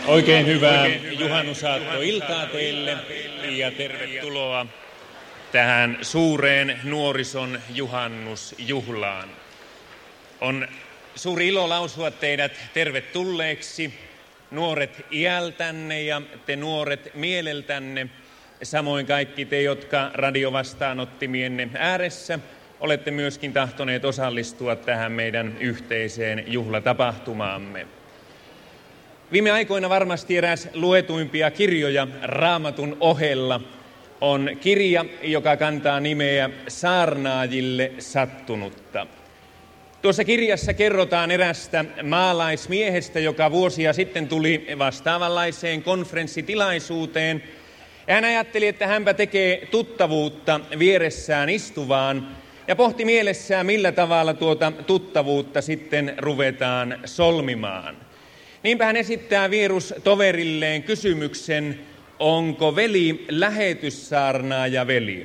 Oikein hyvää juhannusaattoiltaa teille ja tervetuloa tähän suureen nuorison juhannusjuhlaan. On suuri ilo lausua teidät tervetulleeksi, nuoret iältänne ja te nuoret mieleltänne, samoin kaikki te, jotka radiovastaanottimienne ääressä olette myöskin tahtoneet osallistua tähän meidän yhteiseen juhlatapahtumaamme. Viime aikoina varmasti eräs luetuimpia kirjoja Raamatun ohella on kirja, joka kantaa nimeä Saarnaajille sattunutta. Tuossa kirjassa kerrotaan erästä maalaismiehestä, joka vuosia sitten tuli vastaavanlaiseen konferenssitilaisuuteen. Ja hän ajatteli, että hänpä tekee tuttavuutta vieressään istuvaan ja pohti mielessään, millä tavalla tuota tuttavuutta sitten ruvetaan solmimaan. Niinpä hän esittää vierustoverilleen kysymyksen, onko veli lähetyssaarnaaja veli?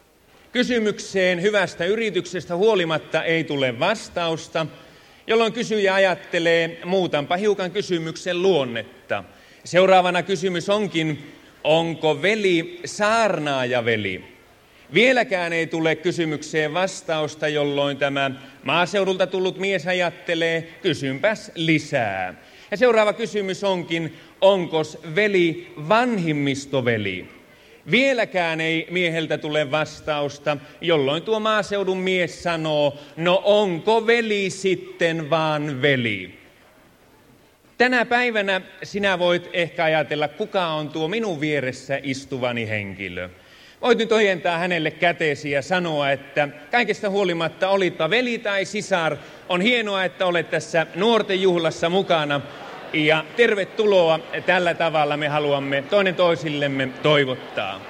Kysymykseen hyvästä yrityksestä huolimatta ei tule vastausta, jolloin kysyjä ajattelee, muutanpa hiukan kysymyksen luonnetta. Seuraavana kysymys onkin, onko veli saarnaaja veli? Vieläkään ei tule kysymykseen vastausta, jolloin tämä maaseudulta tullut mies ajattelee, kysynpäs lisää. Ja seuraava kysymys onkin, onkos veli vanhimmistoveli? Vieläkään ei mieheltä tule vastausta, jolloin tuo maaseudun mies sanoo, no onko veli sitten vaan veli? Tänä päivänä sinä voit ehkä ajatella, kuka on tuo minun vieressä istuvani henkilö. Voit nyt ojentaa hänelle käteesi ja sanoa, että kaikesta huolimatta olitpa veli tai sisar, on hienoa, että olet tässä nuorten juhlassa mukana. Ja tervetuloa, tällä tavalla me haluamme toinen toisillemme toivottaa.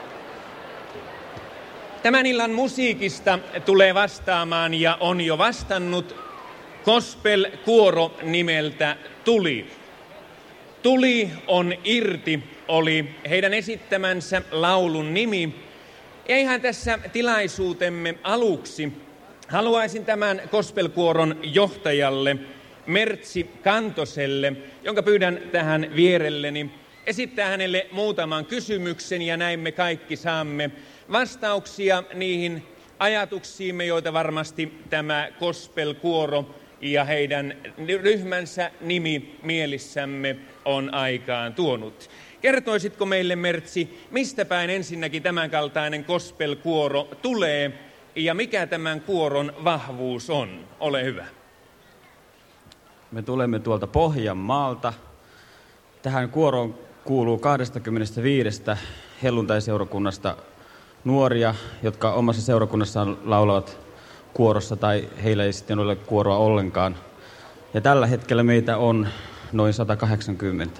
Tämän illan musiikista tulee vastaamaan ja on jo vastannut gospel-kuoro nimeltä Tuli. Tuli on irti oli heidän esittämänsä laulun nimi. Ja ihan tässä tilaisuutemme aluksi haluaisin tämän gospelkuoron johtajalle Mertsi Kantoselle, jonka pyydän tähän vierelleni, esittää hänelle muutaman kysymyksen ja näin me kaikki saamme vastauksia niihin ajatuksiimme, joita varmasti tämä gospelkuoro ja heidän ryhmänsä nimi mielissämme on aikaan tuonut. Kertoisitko meille, Mertsi, mistä päin ensinnäkin tämänkaltainen gospelkuoro tulee ja mikä tämän kuoron vahvuus on? Ole hyvä. Me tulemme tuolta Pohjanmaalta. Tähän kuoroon kuuluu 25 helluntaiseurakunnasta nuoria, jotka omassa seurakunnassaan laulavat kuorossa tai heillä ei sitten ole kuoroa ollenkaan. Ja tällä hetkellä meitä on noin 180.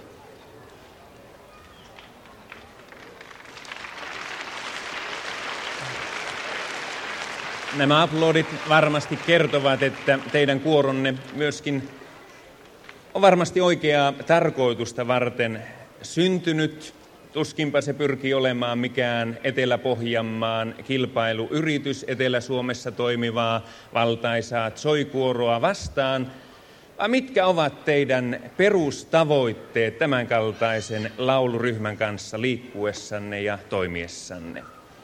Nämä aplodit varmasti kertovat, että teidän kuoronne myöskin on varmasti oikeaa tarkoitusta varten syntynyt. Tuskinpa se pyrkii olemaan mikään Etelä-Pohjanmaan kilpailuyritys Etelä-Suomessa toimivaa valtaisaa soikuoroa vastaan. Vai mitkä ovat teidän perustavoitteet tämänkaltaisen lauluryhmän kanssa liikkuessanne ja toimiessanne?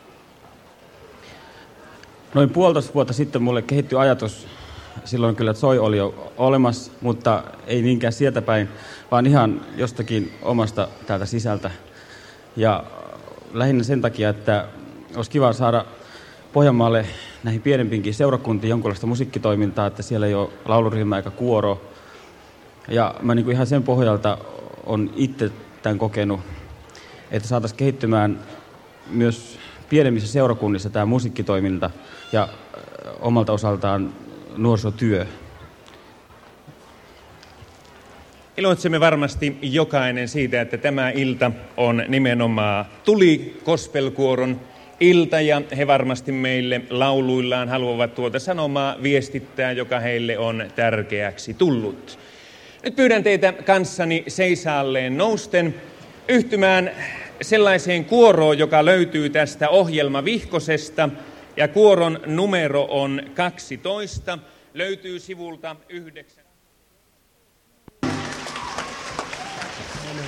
Noin 1,5 vuotta sitten mulle kehittyi ajatus, silloin kyllä Soi oli jo olemassa, mutta ei niinkään sieltä päin, vaan ihan jostakin omasta täältä sisältä. Ja lähinnä sen takia, että olisi kiva saada Pohjanmaalle näihin pienempiinkin seurakuntiin jonkinlaista musiikkitoimintaa, että siellä ei ole lauluryhmä eikä kuoro. Ja mä niin kuin ihan sen pohjalta on itse tämän kokenut, että saataisiin kehittymään myös pienemmissä seurakunnissa tämä musiikkitoiminta ja omalta osaltaan nuorisotyö. Iloitsemme varmasti jokainen siitä, että tämä ilta on nimenomaan Tuli gospelkuoron ilta ja he varmasti meille lauluillaan haluavat tuota sanomaa viestittää, joka heille on tärkeäksi tullut. Nyt pyydän teitä kanssani seisaalleen nousten yhtymään sellaiseen kuoroon, joka löytyy tästä ohjelmavihkosesta ja kuoron numero on 12, löytyy sivulta 9.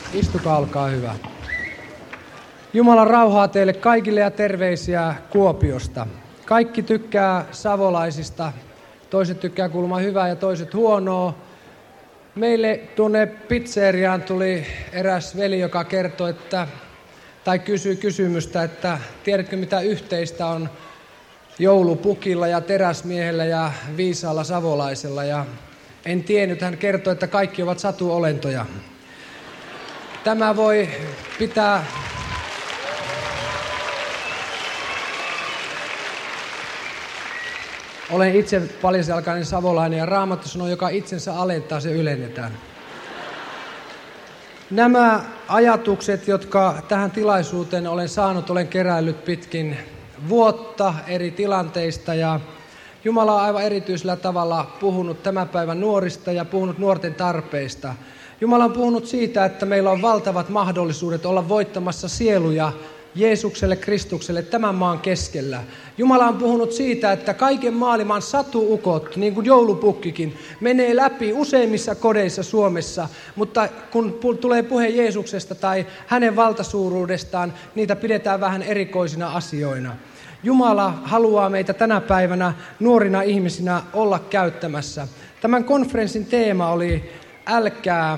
Istukaa, olkaa hyvä. Jumalan rauhaa teille kaikille ja terveisiä Kuopiosta. Kaikki tykkää savolaisista. Toiset tykkää kuulemma hyvää ja toiset huonoa. Meille tuonne pizzeriaan tuli eräs veli, joka kertoi, kysyi kysymystä, että tiedätkö mitä yhteistä on joulupukilla ja teräsmiehellä ja viisaalla savolaisella. Ja en tiennyt, hän kertoi, että kaikki ovat satuolentoja. Tämä voi pitää... Olen itse paljaselkainen savolainen ja Raamattu sanoo, joka itsensä alentaa, se ylennetään. Nämä ajatukset, jotka tähän tilaisuuteen olen saanut, olen keräillyt pitkin vuotta eri tilanteista ja Jumala on aivan erityisellä tavalla puhunut tämän päivän nuorista ja puhunut nuorten tarpeista. Jumala on puhunut siitä, että meillä on valtavat mahdollisuudet olla voittamassa sieluja Jeesukselle, Kristukselle tämän maan keskellä. Jumala on puhunut siitä, että kaiken maailman satuukot, niin kuin joulupukkikin, menee läpi useimmissa kodeissa Suomessa, mutta kun tulee puhe Jeesuksesta tai hänen valtasuuruudestaan, niitä pidetään vähän erikoisina asioina. Jumala haluaa meitä tänä päivänä nuorina ihmisinä olla käyttämässä. Tämän konferenssin teema oli älkää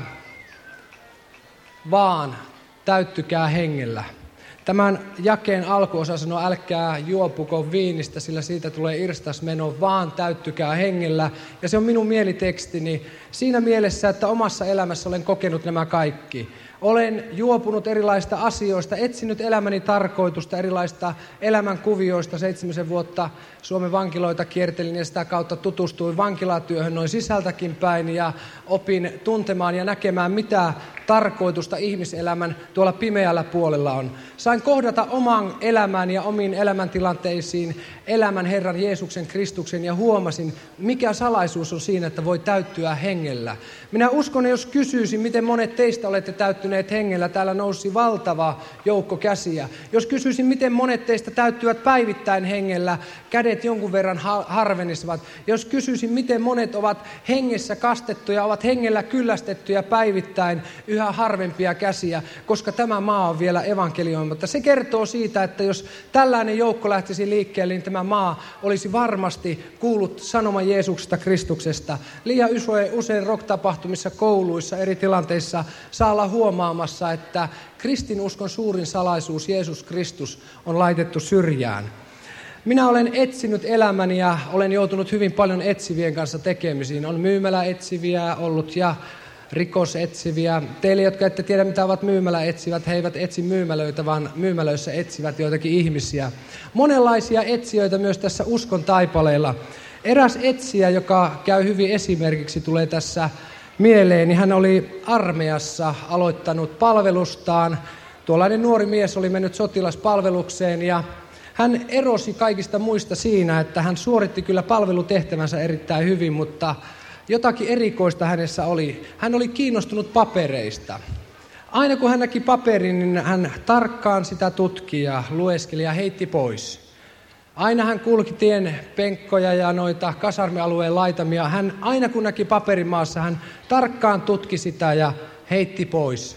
vaan täyttykää hengellä. Tämän jakeen alkuosa sanoo, älkää juopuko viinistä, sillä siitä tulee irstasmeno, vaan täyttykää hengellä. Ja se on minun mielitekstini siinä mielessä, että omassa elämässä olen kokenut nämä kaikki. Olen juopunut erilaisista asioista, etsinyt elämäni tarkoitusta, erilaisista elämänkuvioista. 7 vuotta Suomen vankiloita kiertelin ja sitä kautta tutustuin vankilatyöhön noin sisältäkin päin ja opin tuntemaan ja näkemään, mitä tarkoitusta ihmiselämän tuolla pimeällä puolella on. Sain kohdata oman elämän ja omiin elämäntilanteisiin elämän Herran Jeesuksen Kristuksen ja huomasin, mikä salaisuus on siinä, että voi täyttyä hengellä. Minä uskon, jos kysyisin, miten monet teistä olette täyttyneet hengellä, täällä nousi valtava joukko käsiä. Jos kysyisin, miten monet teistä täyttyvät päivittäin hengellä, kädet jonkun verran harvenisivat. Jos kysyisin, miten monet ovat hengessä kastettuja, ovat hengellä kyllästettyjä päivittäin, yhä harvempia käsiä, koska tämä maa on vielä evankelioimatta. Se kertoo siitä, että jos tällainen joukko lähtisi liikkeelle, niin tämä maa olisi varmasti kuullut sanoman Jeesuksesta Kristuksesta. Liian usein rock-tapahtumissa, kouluissa, eri tilanteissa saa olla huomaamassa, että kristinuskon suurin salaisuus, Jeesus Kristus, on laitettu syrjään. Minä olen etsinyt elämäni ja olen joutunut hyvin paljon etsivien kanssa tekemisiin. On myymäläetsiviä ollut ja rikosetsiviä. Teille, jotka ette tiedä, mitä ovat myymäläetsivät, he eivät etsi myymälöitä, vaan myymälöissä etsivät joitakin ihmisiä. Monenlaisia etsijöitä myös tässä uskon taipaleella. Eräs etsijä, joka käy hyvin esimerkiksi, tulee tässä mieleen, niin hän oli armeijassa aloittanut palvelustaan. Tuollainen nuori mies oli mennyt sotilaspalvelukseen ja hän erosi kaikista muista siinä, että hän suoritti kyllä palvelutehtävänsä erittäin hyvin, mutta jotakin erikoista hänessä oli. Hän oli kiinnostunut papereista. Aina kun hän näki paperin, niin hän tarkkaan sitä tutki ja lueskeli ja heitti pois. Aina hän kulki tien penkkoja ja noita kasarmialueen laitamia. Hän aina kun näki paperin maassa, hän tarkkaan tutki sitä ja heitti pois.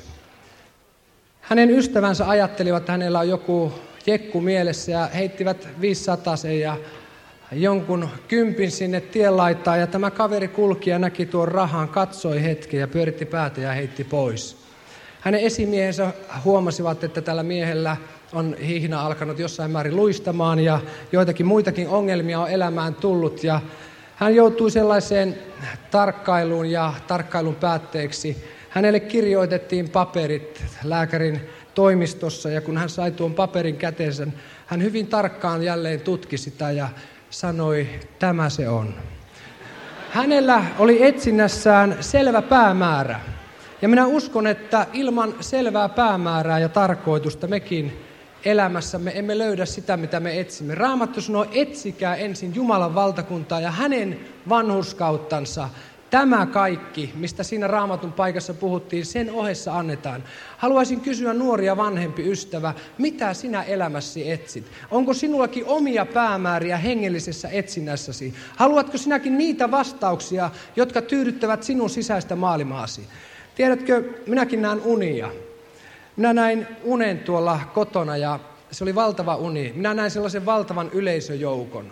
Hänen ystävänsä ajattelivat, että hänellä on joku jekku mielessä ja heittivät 500 ja jonkun kympin sinne tienlaitaan ja tämä kaveri kulki ja näki tuon rahan, katsoi hetken ja pyöritti päätä ja heitti pois. Hänen esimiehensä huomasivat, että tällä miehellä on hihna alkanut jossain määrin luistamaan ja joitakin muitakin ongelmia on elämään tullut ja hän joutui sellaiseen tarkkailuun ja tarkkailun päätteeksi. Hänelle kirjoitettiin paperit lääkärin toimistossa ja kun hän sai tuon paperin käteensä, hän hyvin tarkkaan jälleen tutki sitä ja sanoi, tämä se on. Hänellä oli etsinnässään selvä päämäärä. Ja minä uskon, että ilman selvää päämäärää ja tarkoitusta mekin elämässämme emme löydä sitä, mitä me etsimme. Raamattu sanoo, etsikää ensin Jumalan valtakuntaa ja hänen vanhurskauttansa. Tämä kaikki, mistä siinä Raamatun paikassa puhuttiin, sen ohessa annetaan. Haluaisin kysyä nuoria vanhempi ystävä, mitä sinä elämässi etsit? Onko sinullakin omia päämääriä hengellisessä etsinnässäsi? Haluatko sinäkin niitä vastauksia, jotka tyydyttävät sinun sisäistä maailmaasi? Tiedätkö, minäkin näen unia. Minä näin unen tuolla kotona ja se oli valtava uni. Minä näin sellaisen valtavan yleisöjoukon.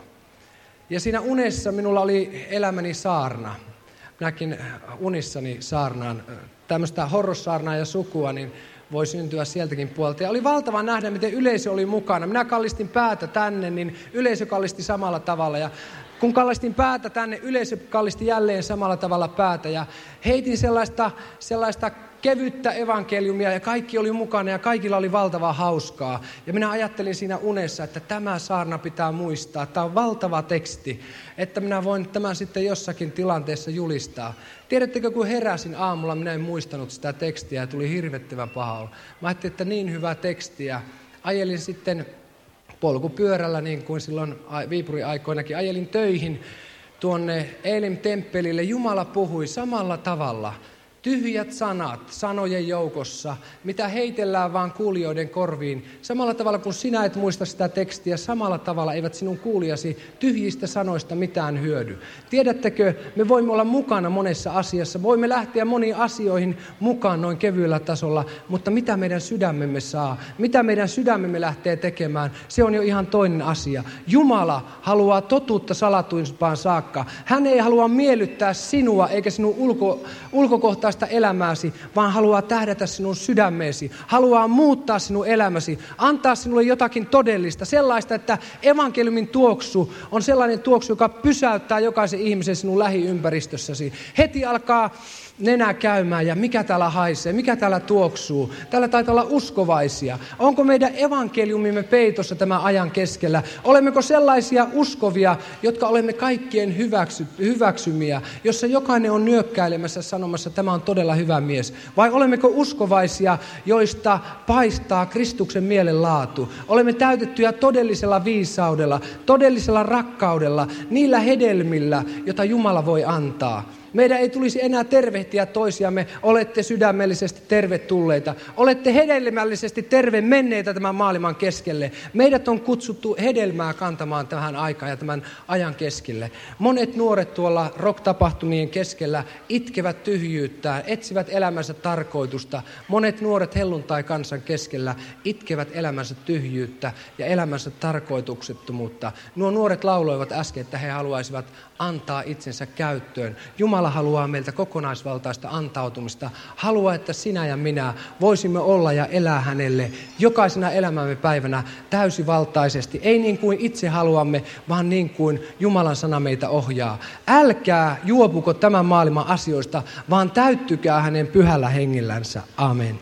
Ja siinä unessa minulla oli elämäni saarna. Minäkin unissani saarnaan. Tämmöistä horrossaarnaa ja sukua, niin voi syntyä sieltäkin puolta. Ja oli valtava nähdä, miten yleisö oli mukana. Minä kallistin päätä tänne, niin yleisö kallisti samalla tavalla. Ja kun kallistin päätä tänne, yleisö kallisti jälleen samalla tavalla päätä. Ja heitin sellaista kevyttä evankeliumia ja kaikki oli mukana ja kaikilla oli valtava hauskaa. Ja minä ajattelin siinä unessa, että tämä saarna pitää muistaa. Tämä on valtava teksti, että minä voin tämän sitten jossakin tilanteessa julistaa. Tiedättekö, kun heräsin aamulla, minä en muistanut sitä tekstiä ja tuli hirvettävä paha olo. Mä ajattelin, että niin hyvä tekstiä. Ajelin sitten polkupyörällä, niin kuin silloin Viipurin aikoinakin, ajelin töihin tuonne Eelim-temppelille. Jumala puhui samalla tavalla. Tyhjät sanat sanojen joukossa, mitä heitellään vaan kuulijoiden korviin. Samalla tavalla kuin sinä et muista sitä tekstiä, samalla tavalla eivät sinun kuulijasi tyhjistä sanoista mitään hyödy. Tiedättekö, me voimme olla mukana monessa asiassa. Voimme lähteä moniin asioihin mukaan noin kevyellä tasolla, mutta mitä meidän sydämemme saa, mitä meidän sydämemme lähtee tekemään, se on jo ihan toinen asia. Jumala haluaa totuutta salatuimpaan saakka. Hän ei halua miellyttää sinua eikä sinun ulkokohtaista elämääsi, vaan haluaa tähdätä sinun sydämeesi, haluaa muuttaa sinun elämäsi, antaa sinulle jotakin todellista, sellaista, että evankeliumin tuoksu on sellainen tuoksu, joka pysäyttää jokaisen ihmisen sinun lähiympäristössäsi. Heti alkaa nenä käymään ja mikä täällä haisee, mikä täällä tuoksuu. Täällä taitaa olla uskovaisia. Onko meidän evankeliumimme peitossa tämän ajan keskellä? Olemmeko sellaisia uskovia, jotka olemme kaikkien hyväksymiä, jossa jokainen on nyökkäilemässä sanomassa, että tämä on todella hyvä mies? Vai olemmeko uskovaisia, joista paistaa Kristuksen mielenlaatu? Olemme täytettyjä todellisella viisaudella, todellisella rakkaudella, niillä hedelmillä, jota Jumala voi antaa. Meidän ei tulisi enää tervehtiä toisiamme, olette sydämellisesti tervetulleita. Olette hedelmällisesti terve menneitä tämän maailman keskelle. Meidät on kutsuttu hedelmää kantamaan tähän aikaan ja tämän ajan keskelle. Monet nuoret tuolla rock-tapahtumien keskellä itkevät tyhjyyttään, etsivät elämänsä tarkoitusta. Monet nuoret helluntai-kansan keskellä itkevät elämänsä tyhjyyttä ja elämänsä tarkoituksettomuutta. Nuo nuoret lauloivat äsken, että he haluaisivat antaa itsensä käyttöön. Jumala haluaa meiltä kokonaisvaltaista antautumista. Haluaa, että sinä ja minä voisimme olla ja elää hänelle jokaisena elämämme päivänä täysivaltaisesti. Ei niin kuin itse haluamme, vaan niin kuin Jumalan sana meitä ohjaa. Älkää juopuko tämän maailman asioista, vaan täyttykää hänen pyhällä hengellänsä. Amen.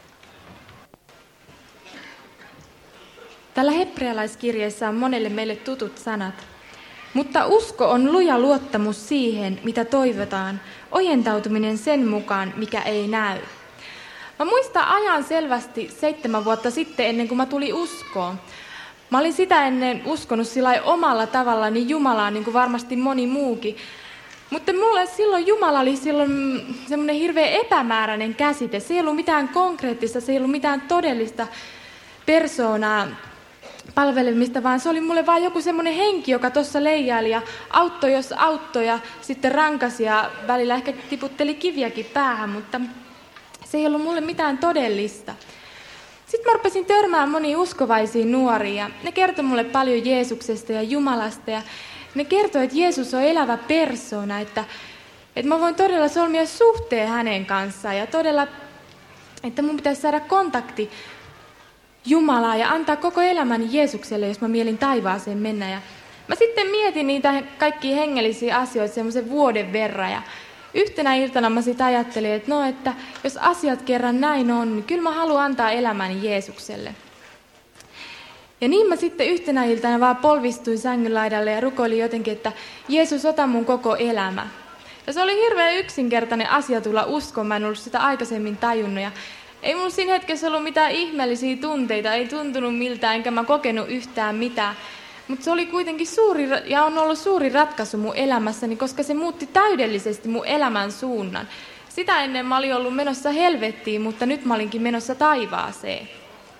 Tällä hebrealaiskirjeessä on monelle meille tutut sanat. Mutta usko on luja luottamus siihen, mitä toivotaan, ojentautuminen sen mukaan, mikä ei näy. Mä muistan ajan selvästi 7 vuotta sitten, ennen kuin mä tulin uskoon. Mä olin sitä ennen uskonut sillä omalla tavallani Jumalaa, niin kuin varmasti moni muukin. Mutta mulle silloin Jumala oli silloin semmoinen hirveän epämääräinen käsite. Se ei ollut mitään konkreettista, se ei ollut mitään todellista persoonaa palvelemista, vaan se oli mulle vaan joku semmoinen henki, joka tuossa leijaili ja auttoi, jos auttoi ja sitten rankasi ja välillä ehkä tiputteli kiviäkin päähän, mutta se ei ollut mulle mitään todellista. Sitten mä rupesin törmäämään moniin uskovaisiin nuoriin ja ne kertoi mulle paljon Jeesuksesta ja Jumalasta ja ne kertoi, että Jeesus on elävä persoona, että mä voin todella solmia suhteen hänen kanssaan ja todella, että mun pitäisi saada kontakti Jumalaa ja antaa koko elämäni Jeesukselle, jos mä mielin taivaaseen mennä. Ja mä sitten mietin niitä kaikkia hengellisiä asioita semmoisen vuoden verran. Ja yhtenä iltana mä sitten ajattelin, että jos asiat kerran näin on, niin kyllä mä haluan antaa elämäni Jeesukselle. Ja niin mä sitten yhtenä iltana vaan polvistuin sängyn laidalle ja rukoilin jotenkin, että Jeesus, ota mun koko elämä. Ja se oli hirveän yksinkertainen asia tulla uskoon, mä en ollut sitä aikaisemmin tajunnut. Ja ei mun siinä hetkessä ollut mitään ihmeellisiä tunteita, ei tuntunut miltään, enkä mä kokenut yhtään mitään. Mutta se oli kuitenkin suuri ja on ollut suuri ratkaisu mun elämässäni, koska se muutti täydellisesti mun elämän suunnan. Sitä ennen mä olin ollut menossa helvettiin, mutta nyt mä olinkin menossa taivaaseen.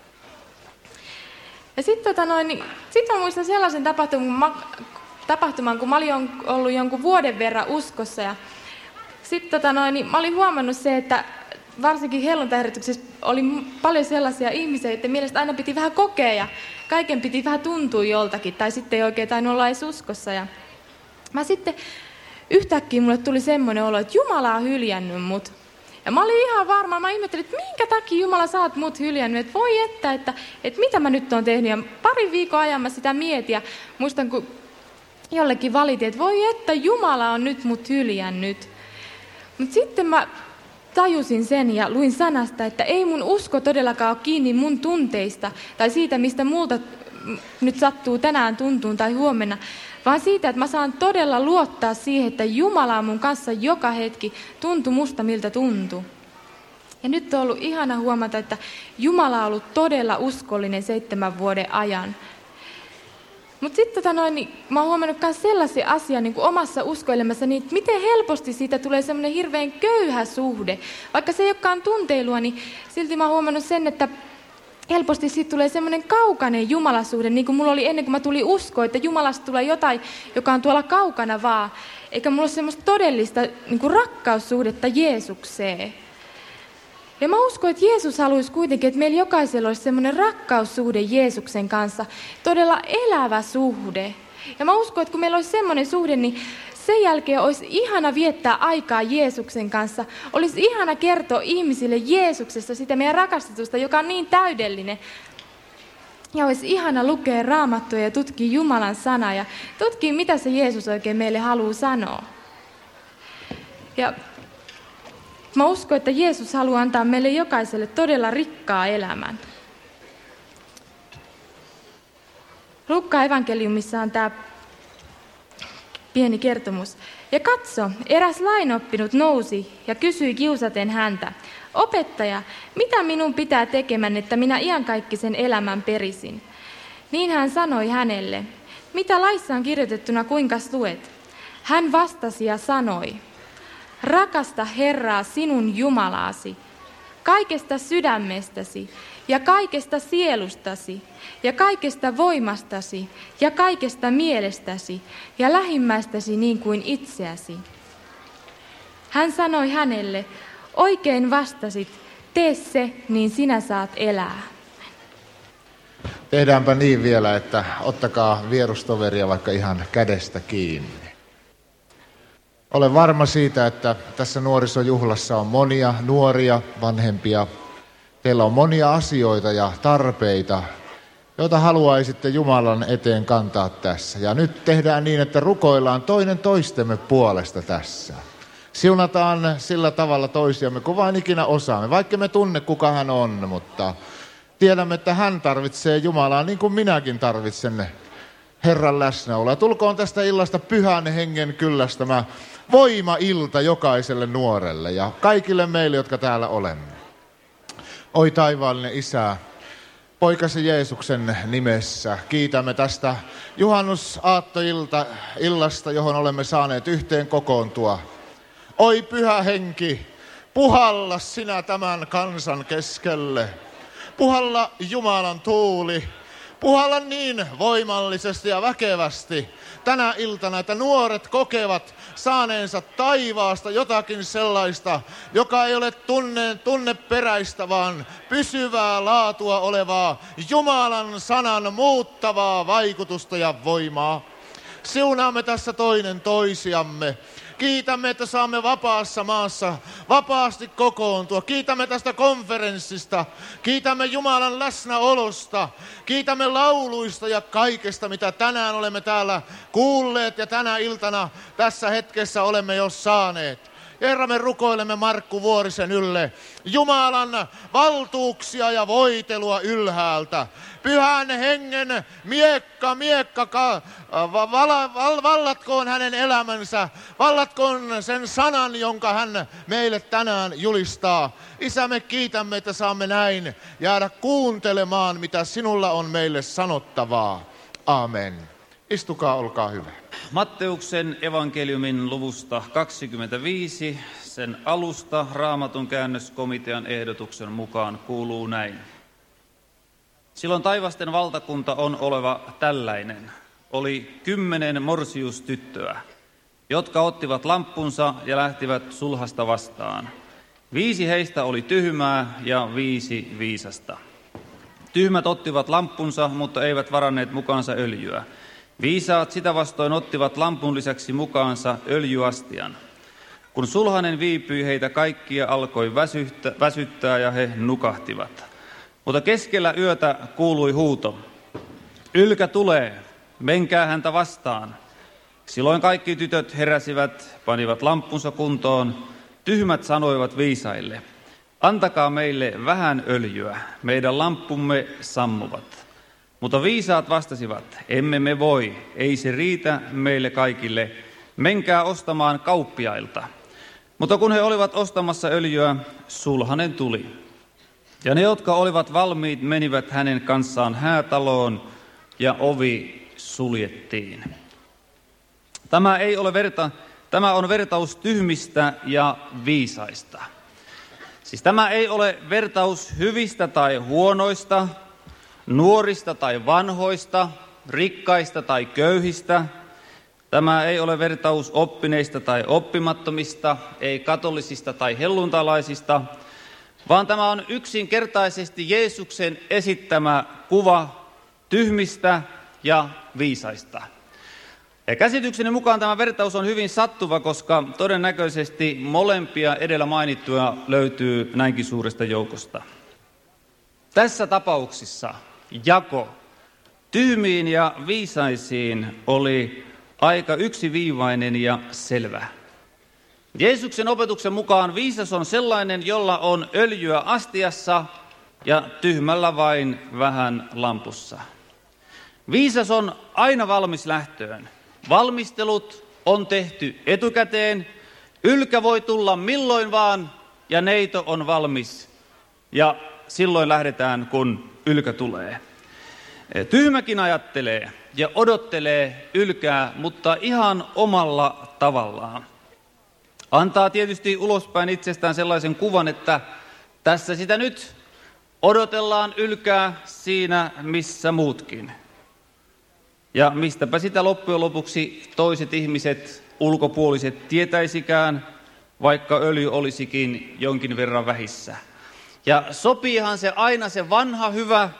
Ja sitten mä muistan sellaisen tapahtuman, kun mä olin ollut jonkun vuoden verran uskossa. Ja sitten mä olin huomannut se, että varsinkin helluntaiherätyksessä oli paljon sellaisia ihmisiä, joiden mielestä aina piti vähän kokea ja kaiken piti vähän tuntua joltakin, tai sitten ei oikein tainnut olla edes uskossa. Ja mä sitten yhtäkkiä mulle tuli semmoinen olo, että Jumala on hyljännyt mut. Ja mä olin ihan varma, mä ihmettelin, että minkä takia Jumala sä oot mut hyljännyt, että voi että mitä mä nyt oon tehnyt. Ja parin viikon ajan mä sitä mietin ja muistan, kun jollekin valitin, että voi että Jumala on nyt mut hyljännyt. Mutta sitten mä tajusin sen ja luin sanasta, että ei mun usko todellakaan ole kiinni mun tunteista tai siitä, mistä multa nyt sattuu tänään tuntuun tai huomenna, vaan siitä, että mä saan todella luottaa siihen, että Jumala on mun kanssa joka hetki, tuntui musta miltä tuntui. Ja nyt on ollut ihana huomata, että Jumala on ollut todella uskollinen 7 vuoden ajan. Mutta sitten mä oon huomannut myös sellaisia asiaa niin kuin omassa uskoelämässäni, että miten helposti siitä tulee semmoinen hirveän köyhä suhde. Vaikka se ei olekaan tunteilua, niin silti mä oon huomannut sen, että helposti siitä tulee semmoinen kaukainen jumalasuhde, niin kuin mulla oli ennen kuin mä tulin uskoon, että Jumalasta tulee jotain, joka on tuolla kaukana vaan. Eikä mulla ole semmoista todellista niin kuin rakkaussuhdetta Jeesukseen. Ja mä uskon, että Jeesus haluaisi kuitenkin, että meillä jokaisella olisi semmoinen rakkaussuhde Jeesuksen kanssa, todella elävä suhde. Ja mä uskon, että kun meillä olisi semmoinen suhde, niin sen jälkeen olisi ihana viettää aikaa Jeesuksen kanssa. Olisi ihana kertoa ihmisille Jeesuksesta, sitä meidän rakastetusta, joka on niin täydellinen. Ja olisi ihana lukea Raamattua ja tutkia Jumalan sanaa ja tutkia, mitä se Jeesus oikein meille haluaa sanoa. Ja mä uskon, että Jeesus haluaa antaa meille jokaiselle todella rikkaa elämän. Luukkaan evankeliumissa on tämä pieni kertomus. Ja katso, eräs lainoppinut nousi ja kysyi kiusaten häntä, opettaja, mitä minun pitää tekemään, että minä iankaikkisen elämän perisin? Niin hän sanoi hänelle, mitä laissa on kirjoitettuna, kuinka luet? Hän vastasi ja sanoi, rakasta Herraa sinun Jumalaasi, kaikesta sydämestäsi ja kaikesta sielustasi ja kaikesta voimastasi ja kaikesta mielestäsi ja lähimmäistäsi niin kuin itseäsi. Hän sanoi hänelle, oikein vastasit, tee se, niin sinä saat elää. Tehdäänpä niin vielä, että ottakaa vierustoveria vaikka ihan kädestä kiinni. Olen varma siitä, että tässä nuorisojuhlassa on monia nuoria, vanhempia. Teillä on monia asioita ja tarpeita, joita haluaisitte Jumalan eteen kantaa tässä. Ja nyt tehdään niin, että rukoillaan toinen toistemme puolesta tässä. Siunataan sillä tavalla toisiamme, kun vain ikinä osaamme. Vaikka me tunne, kuka hän on, mutta tiedämme, että hän tarvitsee Jumalaa niin kuin minäkin tarvitsen Herran läsnäoloa. Tulkoon tästä illasta Pyhän Hengen kyllästämä voimailta jokaiselle nuorelle ja kaikille meille, jotka täällä olemme. Oi taivaallinen Isä, Poikasi Jeesuksen nimessä kiitämme tästä juhannusaattoillasta, johon olemme saaneet yhteen kokoontua. Oi Pyhä Henki, puhalla sinä tämän kansan keskelle. Puhalla Jumalan tuuli. Puhalla niin voimallisesti ja väkevästi tänä iltana, että nuoret kokevat saaneensa taivaasta jotakin sellaista, joka ei ole tunneperäistä, vaan pysyvää laatua olevaa Jumalan sanan muuttavaa vaikutusta ja voimaa. Siunaamme tässä toinen toisiamme. Kiitämme, että saamme vapaassa maassa vapaasti kokoontua. Kiitämme tästä konferenssista. Kiitämme Jumalan läsnäolosta. Kiitämme lauluista ja kaikesta, mitä tänään olemme täällä kuulleet ja tänä iltana tässä hetkessä olemme jo saaneet. Herra, me rukoilemme Markku Vuorisen ylle Jumalan valtuuksia ja voitelua ylhäältä. Pyhän Hengen miekka, vallatkoon hänen elämänsä, vallatkoon sen sanan, jonka hän meille tänään julistaa. Isä, me kiitämme, että saamme näin jäädä kuuntelemaan, mitä sinulla on meille sanottavaa. Amen. Istukaa, olkaa hyvä. Matteuksen evankeliumin luvusta 25, sen alusta Raamatun käännöskomitean ehdotuksen mukaan kuuluu näin. Silloin taivasten valtakunta on oleva tällainen. Oli 10 morsiustyttöä, jotka ottivat lamppunsa ja lähtivät sulhasta vastaan. 5 heistä oli tyhmää ja 5 viisasta. Tyhmät ottivat lamppunsa, mutta eivät varanneet mukaansa öljyä. Viisaat sitä vastoin ottivat lampun lisäksi mukaansa öljyastian. Kun sulhanen viipyi, heitä kaikkia alkoi väsyttää ja he nukahtivat. Mutta keskellä yötä kuului huuto. Ylkä tulee, menkää häntä vastaan. Silloin kaikki tytöt heräsivät, panivat lamppunsa kuntoon. Tyhmät sanoivat viisaille, antakaa meille vähän öljyä, meidän lamppumme sammuvat. Mutta viisaat vastasivat, emme me voi, ei se riitä meille kaikille, menkää ostamaan kauppiailta. Mutta kun he olivat ostamassa öljyä, sulhanen tuli. Ja ne, jotka olivat valmiit, menivät hänen kanssaan häätaloon ja ovi suljettiin. Tämä on vertaus tyhmistä ja viisaista. Siis tämä ei ole vertaus hyvistä tai huonoista, nuorista tai vanhoista, rikkaista tai köyhistä. Tämä ei ole vertaus oppineista tai oppimattomista, ei katolisista tai helluntalaisista, vaan tämä on yksinkertaisesti Jeesuksen esittämä kuva tyhmistä ja viisaista. Ja käsitykseni mukaan tämä vertaus on hyvin sattuva, koska todennäköisesti molempia edellä mainittuja löytyy näinkin suuresta joukosta. Tässä tapauksessa jako tyhmiin ja viisaisiin oli aika yksiviivainen ja selvä. Jeesuksen opetuksen mukaan viisas on sellainen, jolla on öljyä astiassa ja tyhmällä vain vähän lampussa. Viisas on aina valmis lähtöön. Valmistelut on tehty etukäteen, ylkä voi tulla milloin vaan ja neito on valmis. Ja silloin lähdetään, kun ylkä tulee. Tyhmäkin ajattelee ja odottelee ylkää, mutta ihan omalla tavallaan. Antaa tietysti ulospäin itsestään sellaisen kuvan, että tässä sitä nyt odotellaan ylkää siinä, missä muutkin. Ja mistäpä sitä loppujen lopuksi toiset ihmiset, ulkopuoliset tietäisikään, vaikka öljy olisikin jonkin verran vähissä. Ja sopiihan se aina se vanha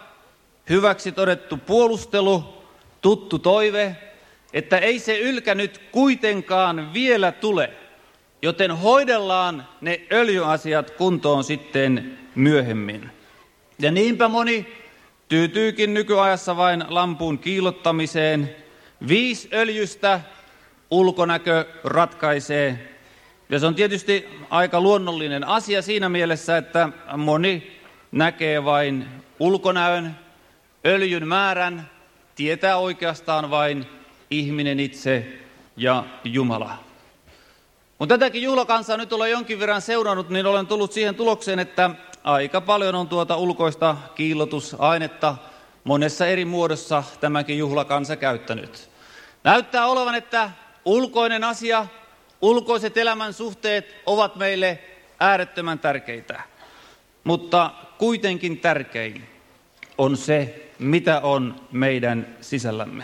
hyväksi todettu puolustelu, tuttu toive, että ei se ylkä nyt kuitenkaan vielä tule, joten hoidellaan ne öljyasiat kuntoon sitten myöhemmin. Ja niinpä moni tyytyykin nykyajassa vain lampun kiillottamiseen. 5 öljystä ulkonäkö ratkaisee. Ja se on tietysti aika luonnollinen asia siinä mielessä, että moni näkee vain ulkonäön, öljyn määrän, tietää oikeastaan vain ihminen itse ja Jumala. Kun tätäkin juhlakansaa nyt olen jonkin verran seurannut, niin olen tullut siihen tulokseen, että aika paljon on tuota ulkoista kiillotusainetta monessa eri muodossa tämäkin juhlakansa käyttänyt. Näyttää olevan, että ulkoinen asia, ulkoiset elämän suhteet ovat meille äärettömän tärkeitä. Mutta kuitenkin tärkein on se, mitä on meidän sisällämme.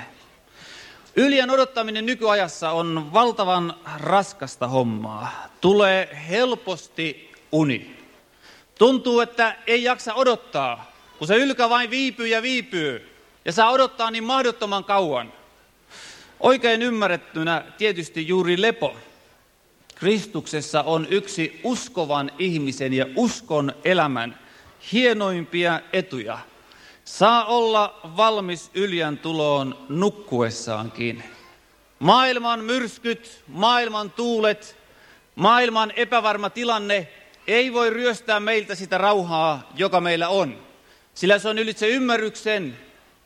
Yljän odottaminen nykyajassa on valtavan raskasta hommaa. Tulee helposti uni. Tuntuu, että ei jaksa odottaa, kun se ylkä vain viipyy ja saa odottaa niin mahdottoman kauan. Oikein ymmärrettynä tietysti juuri lepo Kristuksessa on yksi uskovan ihmisen ja uskon elämän hienoimpia etuja. Saa olla valmis yljän tuloon nukkuessaankin. Maailman myrskyt, maailman tuulet, maailman epävarma tilanne ei voi ryöstää meiltä sitä rauhaa, joka meillä on. Sillä se on ylitse ymmärryksen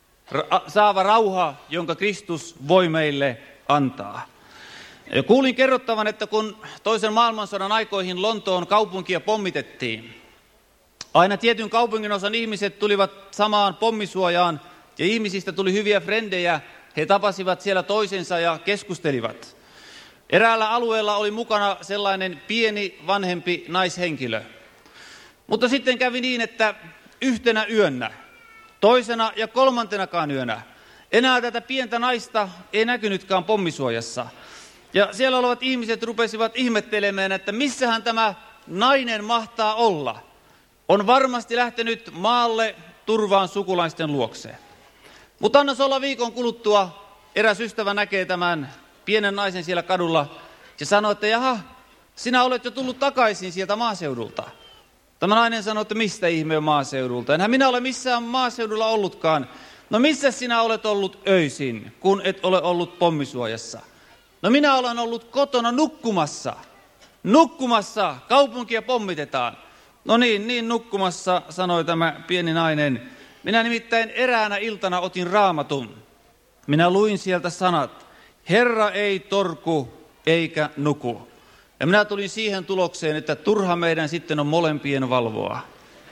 saava rauha, jonka Kristus voi meille antaa. Ja kuulin kerrottavan, että kun toisen maailmansodan aikoihin Lontoon kaupunkia pommitettiin, aina tietyn kaupunginosan ihmiset tulivat samaan pommisuojaan ja ihmisistä tuli hyviä frendejä. He tapasivat siellä toisensa ja keskustelivat. Eräällä alueella oli mukana sellainen pieni vanhempi naishenkilö. Mutta sitten kävi niin, että yhtenä yönä, toisena ja kolmantenakaan yönä, enää tätä pientä naista ei näkynytkään pommisuojassa. Ja siellä olevat ihmiset rupesivat ihmettelemään, että missähän tämä nainen mahtaa olla? On varmasti lähtenyt maalle turvaan sukulaisten luokseen. Mutta annas olla viikon kuluttua, eräs ystävä näkee tämän pienen naisen siellä kadulla ja sanoo, että jaha, sinä olet jo tullut takaisin sieltä maaseudulta. Tämä nainen sanoo, että mistä ihmeen maaseudulta? Enhän minä ole missään maaseudulla ollutkaan. No missä sinä olet ollut öisin, kun et ole ollut pommisuojassa? No minä olen ollut kotona nukkumassa. Nukkumassa, kaupunkia pommitetaan. No niin nukkumassa, sanoi tämä pieni nainen. Minä nimittäin eräänä iltana otin Raamatun. Minä luin sieltä sanat, Herra ei torku eikä nuku. Ja minä tulin siihen tulokseen, että turha meidän sitten on molempien valvoa.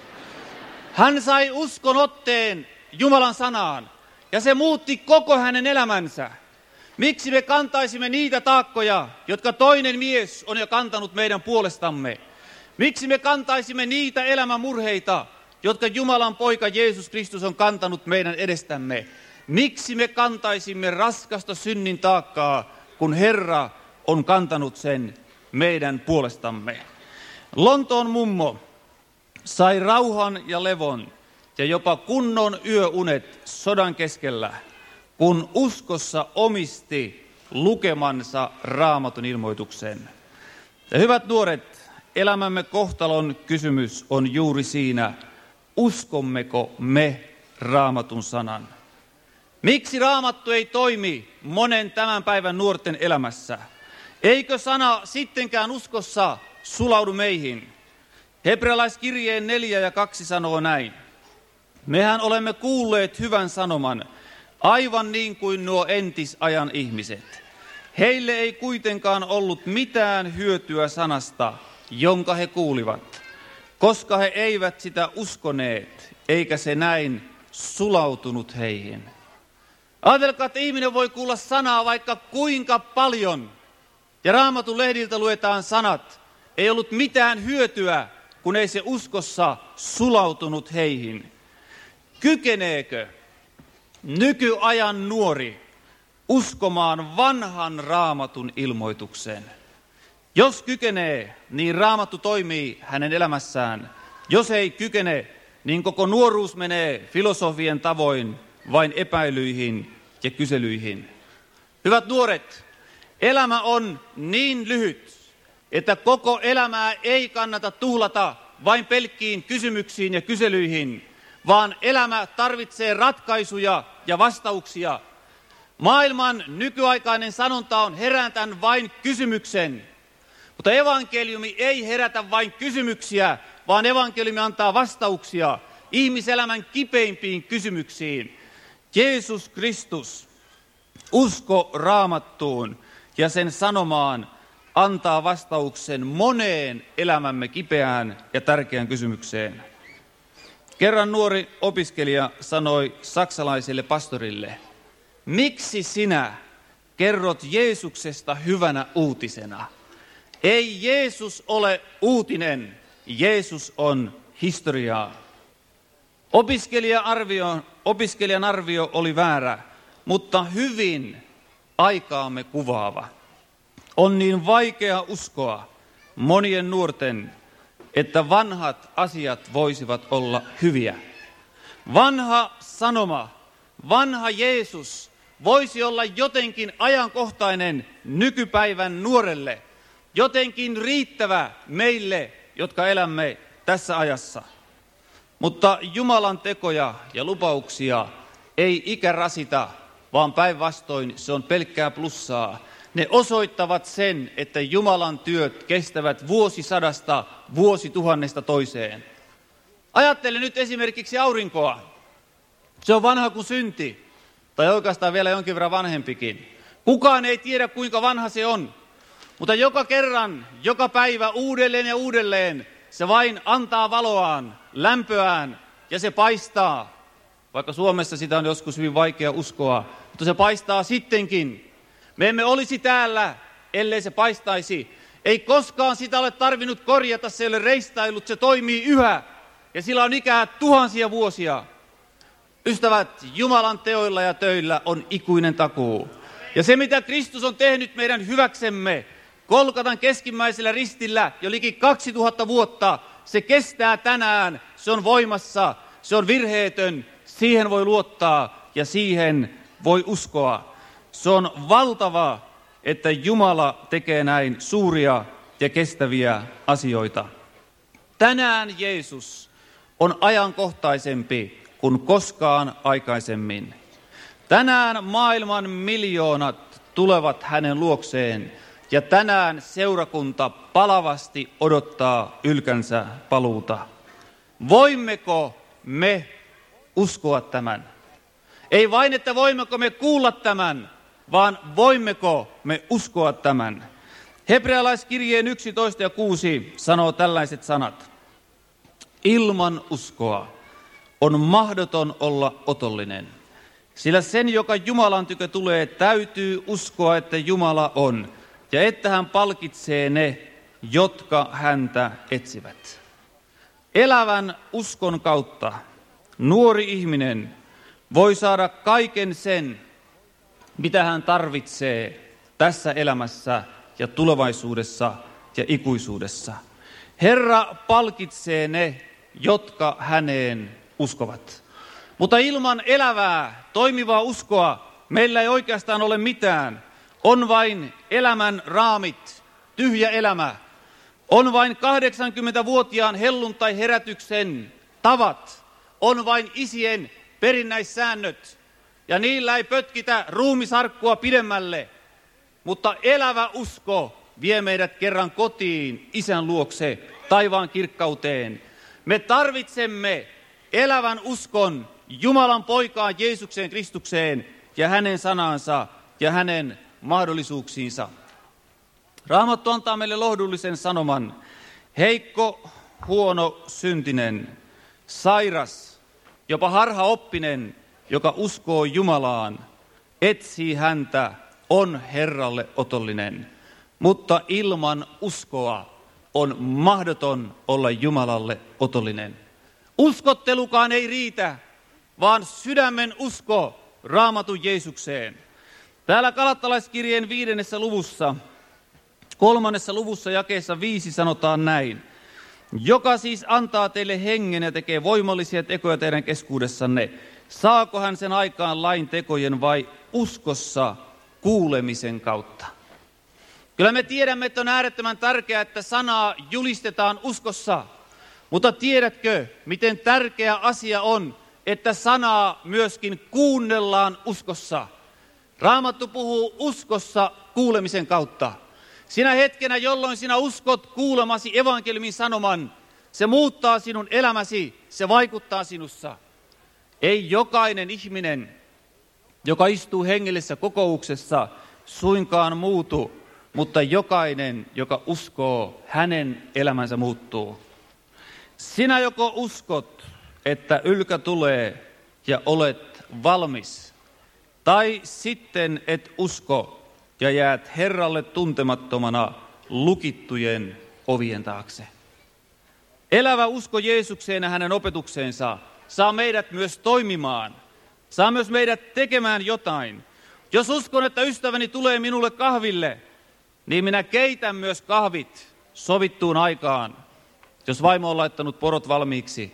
Hän sai uskon otteen Jumalan sanaan ja se muutti koko hänen elämänsä. Miksi me kantaisimme niitä taakkoja, jotka toinen mies on jo kantanut meidän puolestamme? Miksi me kantaisimme niitä elämänmurheita, jotka Jumalan poika Jeesus Kristus on kantanut meidän edestämme? Miksi me kantaisimme raskasta synnin taakkaa, kun Herra on kantanut sen meidän puolestamme? Lontoon mummo sai rauhan ja levon ja jopa kunnon yöunet sodan keskellä, kun uskossa omisti lukemansa Raamatun ilmoituksen. Ja hyvät nuoret, elämämme kohtalon kysymys on juuri siinä, uskommeko me Raamatun sanan? Miksi Raamattu ei toimi monen tämän päivän nuorten elämässä? Eikö sana sittenkään uskossa sulaudu meihin? Hebrealaiskirjeen 4 ja 2 sanoo näin. Mehän olemme kuulleet hyvän sanoman, aivan niin kuin nuo entisajan ihmiset. Heille ei kuitenkaan ollut mitään hyötyä sanasta, jonka he kuulivat, koska he eivät sitä uskoneet, eikä se näin sulautunut heihin. Ajatelkaa, että ihminen voi kuulla sanaa vaikka kuinka paljon, ja Raamatun lehdiltä luetaan sanat. Ei ollut mitään hyötyä, kun ei se uskossa sulautunut heihin. Kykeneekö nykyajan nuori uskomaan vanhan Raamatun ilmoitukseen? Jos kykenee, niin Raamattu toimii hänen elämässään. Jos ei kykene, niin koko nuoruus menee filosofien tavoin vain epäilyihin ja kyselyihin. Hyvät nuoret, elämä on niin lyhyt, että koko elämää ei kannata tuhlata vain pelkkiin kysymyksiin ja kyselyihin, vaan elämä tarvitsee ratkaisuja ja vastauksia. Maailman nykyaikainen sanonta on herätän vain kysymyksen, mutta evankeliumi ei herätä vain kysymyksiä, vaan evankeliumi antaa vastauksia ihmiselämän kipeimpiin kysymyksiin. Jeesus Kristus, usko Raamattuun ja sen sanomaan antaa vastauksen moneen elämämme kipeään ja tärkeään kysymykseen. Kerran nuori opiskelija sanoi saksalaiselle pastorille, miksi sinä kerrot Jeesuksesta hyvänä uutisena? Ei Jeesus ole uutinen, Jeesus on historiaa. Opiskelijan arvio oli väärä, mutta hyvin aikaamme kuvaava. On niin vaikea uskoa monien nuorten, että vanhat asiat voisivat olla hyviä. Vanha sanoma, vanha Jeesus voisi olla jotenkin ajankohtainen nykypäivän nuorelle, jotenkin riittävä meille, jotka elämme tässä ajassa. Mutta Jumalan tekoja ja lupauksia ei ikä rasita, vaan päinvastoin se on pelkkää plussaa. Ne osoittavat sen, että Jumalan työt kestävät vuosisadasta, vuosituhannesta toiseen. Ajattele nyt esimerkiksi aurinkoa. Se on vanha kuin synti, tai oikeastaan vielä jonkin verran vanhempikin. Kukaan ei tiedä, kuinka vanha se on, mutta joka kerran, joka päivä uudelleen ja uudelleen se vain antaa valoaan, lämpöään ja se paistaa. Vaikka Suomessa sitä on joskus hyvin vaikea uskoa, mutta se paistaa sittenkin. Me emme olisi täällä, ellei se paistaisi. Ei koskaan sitä ole tarvinnut korjata, se ei ole reistaillut, se toimii yhä. Ja sillä on ikää tuhansia vuosia. Ystävät, Jumalan teoilla ja töillä on ikuinen takuu. Ja se, mitä Kristus on tehnyt meidän hyväksemme, Golgatan keskimmäisellä ristillä jo liki 2000 vuotta. Se kestää tänään, se on voimassa, se on virheetön, siihen voi luottaa ja siihen voi uskoa. Se on valtava, että Jumala tekee näin suuria ja kestäviä asioita. Tänään Jeesus on ajankohtaisempi kuin koskaan aikaisemmin. Tänään maailman miljoonat tulevat hänen luokseen ja tänään seurakunta palavasti odottaa ylkänsä paluuta. Voimmeko me uskoa tämän? Ei vain, että voimmeko me kuulla tämän, vaan voimmeko me uskoa tämän? Hebrealaiskirjeen 11 ja 6 sanoo tällaiset sanat. Ilman uskoa on mahdoton olla otollinen, sillä sen, joka Jumalan tykö tulee, täytyy uskoa, että Jumala on, ja että hän palkitsee ne, jotka häntä etsivät. Elävän uskon kautta nuori ihminen voi saada kaiken sen, mitä hän tarvitsee tässä elämässä ja tulevaisuudessa ja ikuisuudessa. Herra palkitsee ne, jotka häneen uskovat. Mutta ilman elävää, toimivaa uskoa meillä ei oikeastaan ole mitään. On vain elämän raamit, tyhjä elämä. On vain 80-vuotiaan helluntai-herätyksen tavat. On vain isien perinnäissäännöt. Ja niillä ei pötkitä ruumisarkkua pidemmälle. Mutta elävä usko vie meidät kerran kotiin Isän luokse, taivaan kirkkauteen. Me tarvitsemme elävän uskon Jumalan poikaan Jeesukseen Kristukseen ja hänen sanansa ja hänen mahdollisuuksiinsa. Raamattu antaa meille lohdullisen sanoman. Heikko, huono, syntinen, sairas, jopa harhaoppinen, joka uskoo Jumalaan, etsii häntä, on Herralle otollinen. Mutta ilman uskoa on mahdoton olla Jumalalle otollinen. Uskottelukaan ei riitä, vaan sydämen usko Raamatun Jeesukseen. Täällä Galattalaiskirjeen 5. luvussa, 3. luvussa jakeessa 5 sanotaan näin. Joka siis antaa teille hengen ja tekee voimallisia tekoja teidän keskuudessanne, saako hän sen aikaan lain tekojen vai uskossa kuulemisen kautta? Kyllä me tiedämme, että on äärettömän tärkeää, että sanaa julistetaan uskossa. Mutta tiedätkö, miten tärkeä asia on, että sanaa myöskin kuunnellaan uskossa? Raamattu puhuu uskossa kuulemisen kautta. Sinä hetkenä, jolloin sinä uskot kuulemasi evankeliumin sanoman, se muuttaa sinun elämäsi, se vaikuttaa sinussa. Ei jokainen ihminen, joka istuu hengellisessä kokouksessa, suinkaan muutu, mutta jokainen, joka uskoo, hänen elämänsä muuttuu. Sinä joko uskot, että ylkä tulee ja olet valmis, tai sitten et usko ja jäät Herralle tuntemattomana lukittujen ovien taakse. Elävä usko Jeesukseen ja hänen opetukseensa saa meidät myös toimimaan, saa myös meidät tekemään jotain. Jos uskon, että ystäväni tulee minulle kahville, niin minä keitän myös kahvit sovittuun aikaan, jos vaimo on laittanut porot valmiiksi.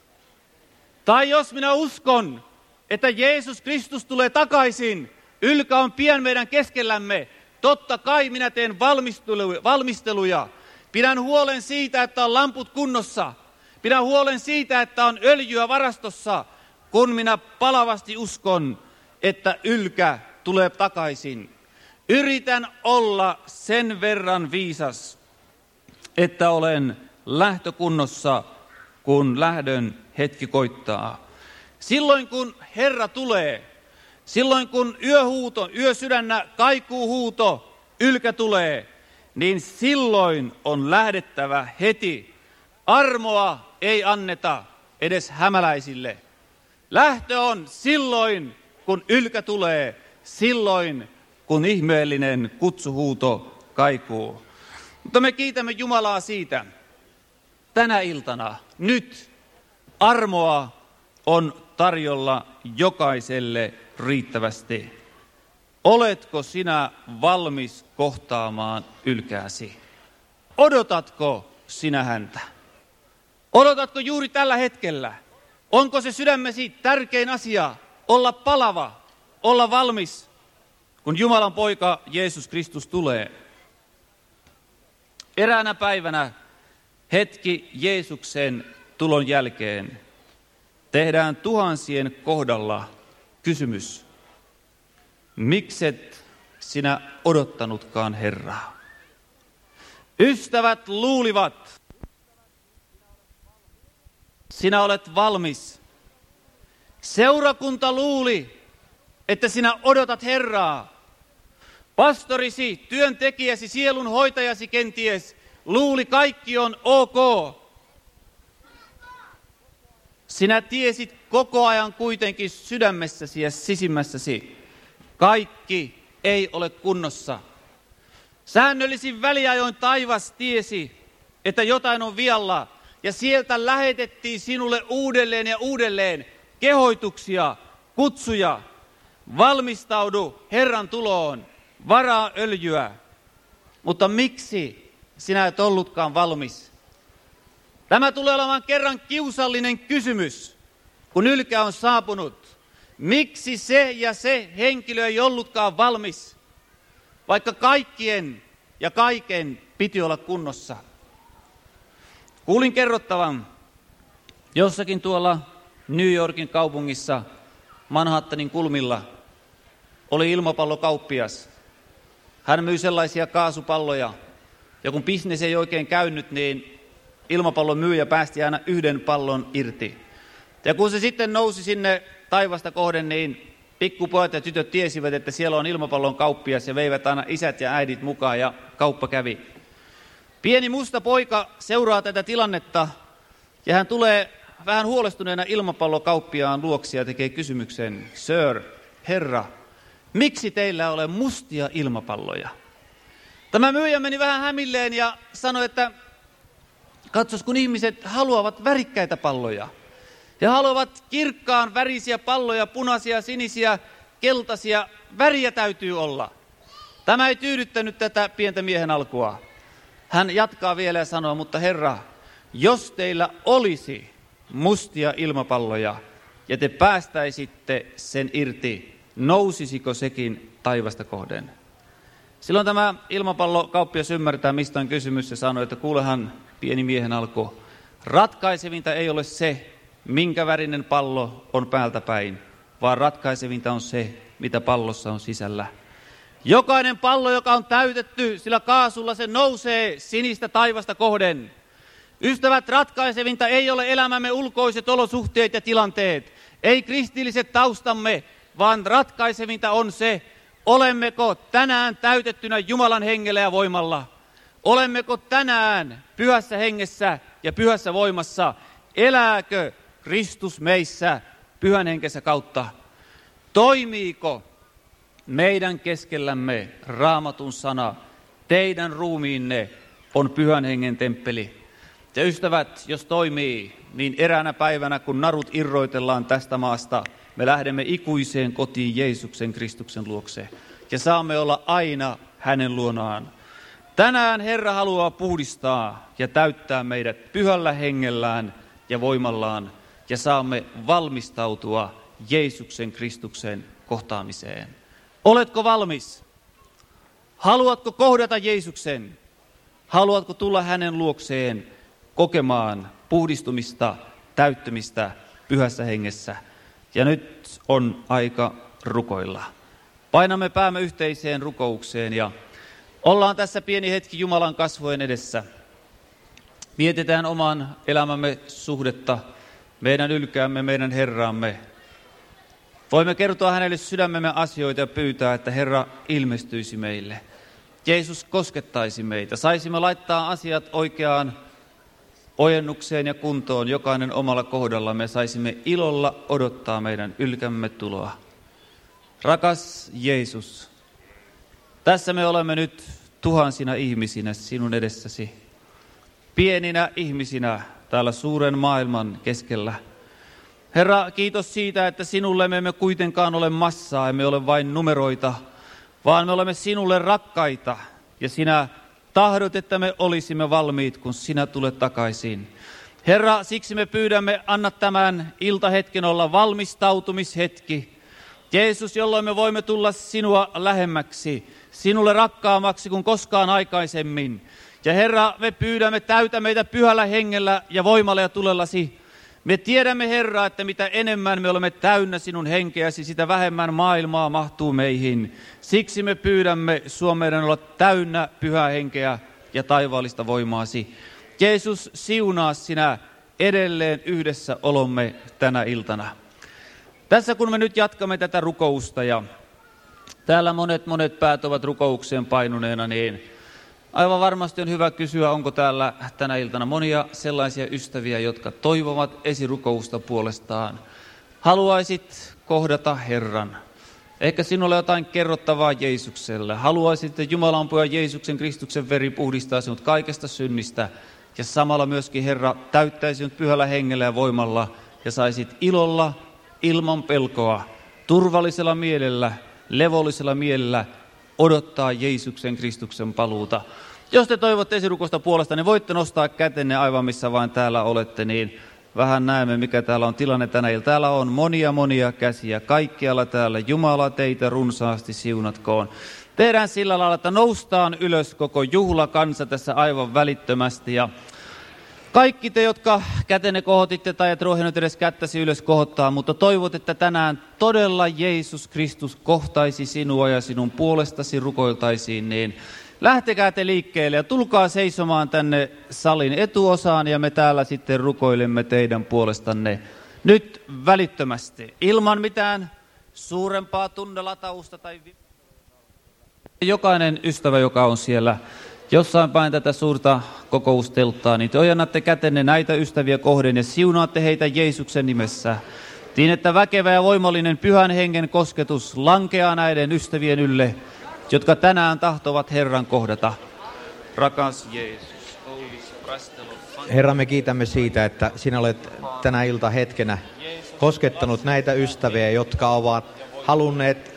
Tai jos minä uskon, että Jeesus Kristus tulee takaisin, ylkä on pian meidän keskellämme, totta kai minä teen valmisteluja. Pidän huolen siitä, että on lamput kunnossa. Pidän huolen siitä, että on öljyä varastossa, kun minä palavasti uskon, että ylkä tulee takaisin. Yritän olla sen verran viisas, että olen lähtökunnossa, kun lähdön hetki koittaa. Silloin kun Herra tulee, silloin kun yösydännä kaikuu huuto, ylkä tulee, niin silloin on lähdettävä heti. Armoa ei anneta edes hämäläisille. Lähtö on silloin, kun ylkä tulee, silloin, kun ihmeellinen kutsuhuuto kaikuu. Mutta me kiitämme Jumalaa siitä. Tänä iltana, nyt, armoa on tarjolla jokaiselle riittävästi. Oletko sinä valmis kohtaamaan ylkääsi? Odotatko sinä häntä? Odotatko juuri tällä hetkellä? Onko se sydämesi tärkein asia olla palava, olla valmis, kun Jumalan poika Jeesus Kristus tulee? Eräänä päivänä, hetki Jeesuksen tulon jälkeen, tehdään tuhansien kohdalla kysymys. Mikset sinä odottanutkaan Herraa? Ystävät luulivat, sinä olet valmis. Seurakunta luuli, että sinä odotat Herraa. Pastorisi, työntekijäsi, sielunhoitajasi kenties luuli kaikki on ok. Sinä tiesit koko ajan kuitenkin sydämessäsi ja sisimmässäsi, kaikki ei ole kunnossa. Säännöllisin väliajoin taivas tiesi, että jotain on vialla, ja sieltä lähetettiin sinulle uudelleen ja uudelleen kehoituksia, kutsuja. Valmistaudu Herran tuloon, varaa öljyä. Mutta miksi sinä et ollutkaan valmis? Tämä tulee olemaan kerran kiusallinen kysymys, kun ylkä on saapunut. Miksi se ja se henkilö ei ollutkaan valmis, vaikka kaikkien ja kaiken piti olla kunnossa? Kuulin kerrottavan jossakin tuolla New Yorkin kaupungissa Manhattanin kulmilla oli ilmapallokauppias. Hän myi sellaisia kaasupalloja, ja kun bisnes ei oikein käynyt, niin ilmapallon myyjä päästi aina yhden pallon irti. Ja kun se sitten nousi sinne taivasta kohden, niin pikkupojat ja tytöt tiesivät, että siellä on ilmapallon kauppias, ja veivät aina isät ja äidit mukaan, ja kauppa kävi. Pieni musta poika seuraa tätä tilannetta, ja hän tulee vähän huolestuneena ilmapallokauppiaan luokse ja tekee kysymyksen: Sir, herra, miksi teillä ole mustia ilmapalloja? Tämä myyjä meni vähän hämilleen ja sanoi, että katsos, kun ihmiset haluavat värikkäitä palloja. He haluavat kirkkaan värisiä palloja, punaisia, sinisiä, keltaisia, väriä täytyy olla. Tämä ei tyydyttänyt tätä pientä miehen alkua. Hän jatkaa vielä ja sanoo: mutta herra, jos teillä olisi mustia ilmapalloja ja te päästäisitte sen irti, nousisiko sekin taivasta kohden? Silloin tämä ilmapallokauppias ymmärtää, mistä on kysymys, ja sanoi, että kuulehan, pieni miehen alku, ratkaisevinta ei ole se, minkä värinen pallo on päältä päin, vaan ratkaisevinta on se, mitä pallossa on sisällä. Jokainen pallo, joka on täytetty sillä kaasulla, se nousee sinistä taivasta kohden. Ystävät, ratkaisevinta ei ole elämämme ulkoiset olosuhteet ja tilanteet, ei kristilliset taustamme, vaan ratkaisevinta on se, olemmeko tänään täytettynä Jumalan hengellä ja voimalla. Olemmeko tänään pyhässä hengessä ja pyhässä voimassa? Elääkö Kristus meissä pyhän henkensä kautta? Toimiiko meidän keskellämme Raamatun sana? Teidän ruumiinne on pyhän hengen temppeli. Ja ystävät, jos toimii, niin eräänä päivänä, kun narut irroitellaan tästä maasta, me lähdemme ikuiseen kotiin Jeesuksen Kristuksen luokse ja saamme olla aina hänen luonaan. Tänään Herra haluaa puhdistaa ja täyttää meidät pyhällä hengellään ja voimallaan, ja saamme valmistautua Jeesuksen Kristuksen kohtaamiseen. Oletko valmis? Haluatko kohdata Jeesuksen? Haluatko tulla hänen luokseen kokemaan puhdistumista, täyttymistä pyhässä hengessä? Ja nyt on aika rukoilla. Painamme päämme yhteiseen rukoukseen ja ollaan tässä pieni hetki Jumalan kasvojen edessä. Mietitään oman elämämme suhdetta, meidän ylkäämme, meidän Herraamme. Voimme kertoa hänelle sydämemme asioita ja pyytää, että Herra ilmestyisi meille. Jeesus koskettaisi meitä. Saisimme laittaa asiat oikeaan ojennukseen ja kuntoon, jokainen omalla kohdallamme. Saisimme ilolla odottaa meidän ylkämme tuloa. Rakas Jeesus, tässä me olemme nyt tuhansina ihmisinä sinun edessäsi. Pieninä ihmisinä täällä suuren maailman keskellä. Herra, kiitos siitä, että sinulle me emme kuitenkaan ole massaa, emme ole vain numeroita. vaan me olemme sinulle rakkaita ja sinä tahdot, että me olisimme valmiit, kun sinä tulet takaisin. Herra, siksi me pyydämme, anna tämän iltahetken olla valmistautumishetki. Jeesus, jolloin me voimme tulla sinua lähemmäksi, sinulle rakkaammaksi kuin koskaan aikaisemmin. Ja Herra, me pyydämme, täytä meitä pyhällä hengellä ja voimalla ja tulellasi. Me tiedämme, Herra, että mitä enemmän me olemme täynnä sinun henkeäsi, sitä vähemmän maailmaa mahtuu meihin. Siksi me pyydämme sinua meidän olla täynnä pyhää henkeä ja taivaallista voimaasi. Jeesus, siunaa sinä edelleen yhdessä olomme tänä iltana. Tässä kun me nyt jatkamme tätä rukousta ja täällä monet päät ovat rukoukseen painuneena, niin aivan varmasti on hyvä kysyä, onko täällä tänä iltana monia sellaisia ystäviä, jotka toivovat esirukousta puolestaan. Haluaisit kohdata Herran. Ehkä sinulla on jotain kerrottavaa Jeesukselle. Haluaisit, että Jumalan pojan Jeesuksen Kristuksen veri puhdistaa sinut kaikesta synnistä. Ja samalla myöskin Herra täyttäisi sinut pyhällä hengellä ja voimalla. Ja saisit ilolla, ilman pelkoa, turvallisella mielellä, levollisella mielellä odottaa Jeesuksen Kristuksen paluuta. Jos te toivotte esirukosta puolesta, niin voitte nostaa kätenne aivan missä vain täällä olette, niin vähän näemme, mikä täällä on tilanne tänä iltana. Täällä on monia käsiä kaikkialla täällä. Jumala teitä runsaasti siunatkoon. Tehdään sillä lailla, että noustaan ylös koko juhlakansa tässä aivan välittömästi. Ja kaikki te, jotka kätenne kohotitte tai et rohjennut edes kättäsi ylös kohottaa, mutta toivot, että tänään todella Jeesus Kristus kohtaisi sinua ja sinun puolestasi rukoiltaisiin, niin lähtekää te liikkeelle ja tulkaa seisomaan tänne salin etuosaan ja me täällä sitten rukoilemme teidän puolestanne nyt välittömästi. Ilman mitään suurempaa tunnelatausta tai jokainen ystävä, joka on siellä jossain päin tätä suurta kokoustelttaa, niin te ojennatte kätenne näitä ystäviä kohden ja siunaatte heitä Jeesuksen nimessä. Niin, että väkevä ja voimallinen pyhän hengen kosketus lankeaa näiden ystävien ylle, jotka tänään tahtovat Herran kohdata. Rakas Jeesus. Herra, me kiitämme siitä, että sinä olet tänä iltahetkenä koskettanut näitä ystäviä, jotka ovat halunneet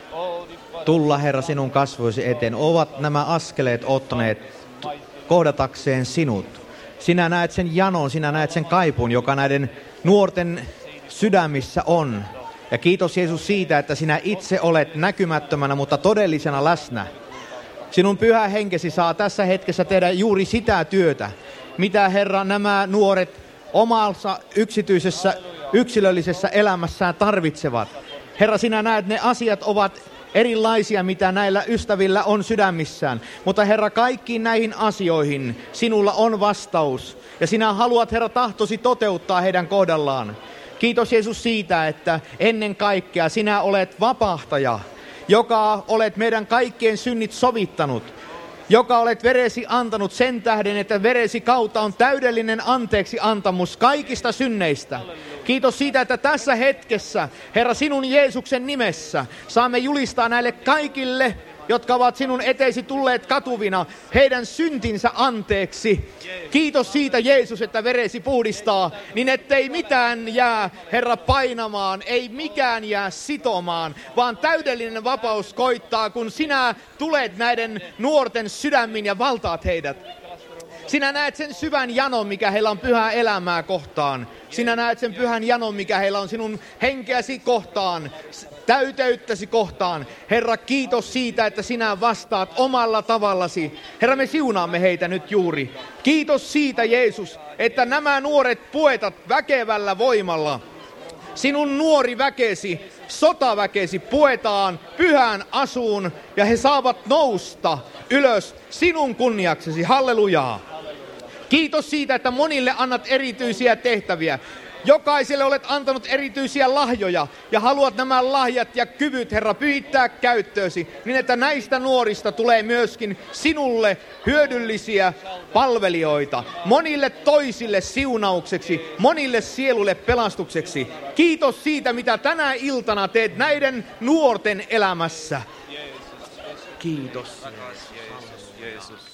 tulla, Herra, sinun kasvoisi eteen. Ovat nämä askeleet ottaneet kohdatakseen sinut. Sinä näet sen janon, sinä näet sen kaipun, joka näiden nuorten sydämissä on. Ja kiitos Jeesus siitä, että sinä itse olet näkymättömänä, mutta todellisena läsnä. Sinun pyhä henkesi saa tässä hetkessä tehdä juuri sitä työtä, mitä Herra nämä nuoret omassa yksityisessä, yksilöllisessä elämässään tarvitsevat. Herra, sinä näet, ne asiat ovat erilaisia, mitä näillä ystävillä on sydämissään. Mutta Herra, kaikkiin näihin asioihin sinulla on vastaus. Ja sinä haluat, Herra, tahtosi toteuttaa heidän kohdallaan. Kiitos Jeesus siitä, että ennen kaikkea sinä olet vapahtaja, joka olet meidän kaikkien synnit sovittanut, joka olet veresi antanut sen tähden, että veresi kautta on täydellinen anteeksi antamus kaikista synneistä. Kiitos siitä, että tässä hetkessä, Herra, sinun Jeesuksen nimessä saamme julistaa näille kaikille, jotka ovat sinun eteesi tulleet katuvina, heidän syntinsä anteeksi. Kiitos siitä, Jeesus, että veresi puhdistaa, niin ettei mitään jää, Herra, painamaan, ei mikään jää sitomaan, vaan täydellinen vapaus koittaa, kun sinä tulet näiden nuorten sydämin ja valtaat heidät. Sinä näet sen syvän janon, mikä heillä on pyhää elämää kohtaan. Sinä näet sen pyhän janon, mikä heillä on sinun henkeäsi kohtaan, täyteyttäsi kohtaan. Herra, kiitos siitä, että sinä vastaat omalla tavallasi. Herra, me siunaamme heitä nyt juuri. Kiitos siitä, Jeesus, että nämä nuoret puetat väkevällä voimalla. Sinun nuori väkesi, sotaväkesi puetaan pyhään asuun ja he saavat nousta ylös sinun kunniaksesi. Hallelujaa. Kiitos siitä, että monille annat erityisiä tehtäviä. Jokaiselle olet antanut erityisiä lahjoja ja haluat nämä lahjat ja kyvyt, Herra, pyhittää käyttöösi, niin että näistä nuorista tulee myöskin sinulle hyödyllisiä palvelijoita. Monille toisille siunaukseksi, monille sielulle pelastukseksi. Kiitos siitä, mitä tänä iltana teet näiden nuorten elämässä. Kiitos. Jeesus.